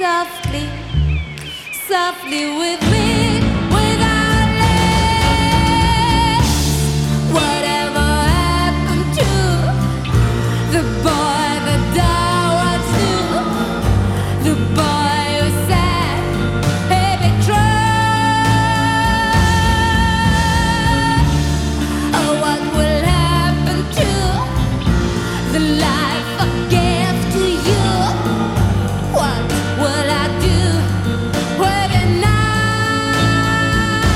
softly, softly with me, without lips. Whatever happened to the boy that once knew, the boy who said, "Hey, be true." Oh, what will happen to the life I gave to you? What will I do with it now?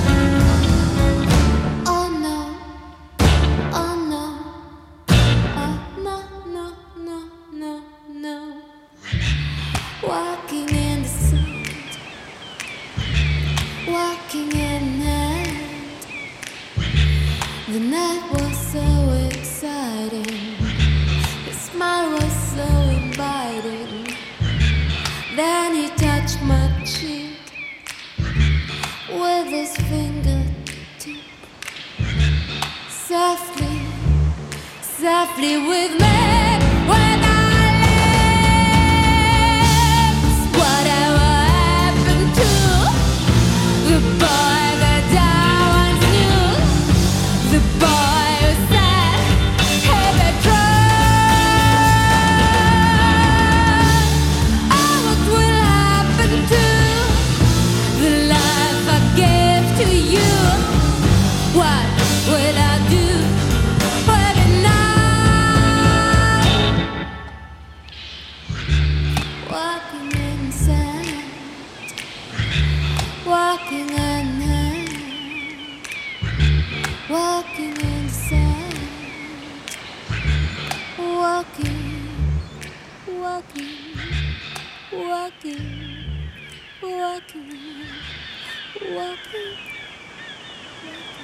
Oh no, oh no, oh no, no, no, no, no. Walking in the sun, walking in hand. The night was so exciting, his smile was so inviting. Then he touched my cheek with his fingertip, softly, softly with me, without lips. Whatever happened to the boy that I once knew, the boy who said, "Hey, be true." Oh, what will happen to the life I gave to you? What will I do with it now? Walking in sand, walking unhand, walking in sand, walking, walking, walking, walking, walking, walking.